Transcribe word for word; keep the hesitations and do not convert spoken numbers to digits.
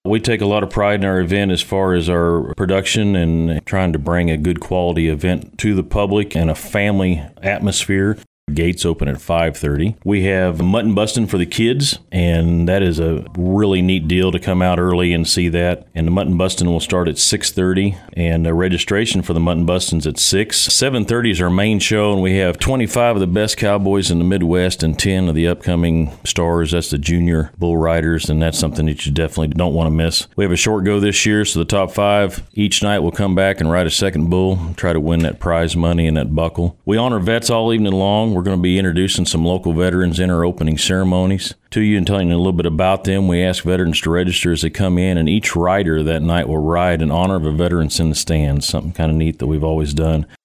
We take a lot of pride in our event as far as our production and trying to bring a good quality event to the public and a family atmosphere. Gates open at five thirty. We have mutton busting for the kids, and that is a really neat deal to come out early and see that. And the mutton busting will start at six thirty, and the registration for the mutton busting's at six. seven thirty is our main show, and we have twenty-five of the best cowboys in the Midwest and ten of the upcoming stars. That's the junior bull riders, and that's something that you definitely don't want to miss. We have a short go this year, so the top five each night will come back and ride a second bull, try to win that prize money and that buckle. We honor vets all evening long. We're going to be introducing some local veterans in our opening ceremonies to you and telling you a little bit about them. We ask veterans to register as they come in, and each rider that night will ride in honor of a veteran in the stands, something kind of neat that we've always done.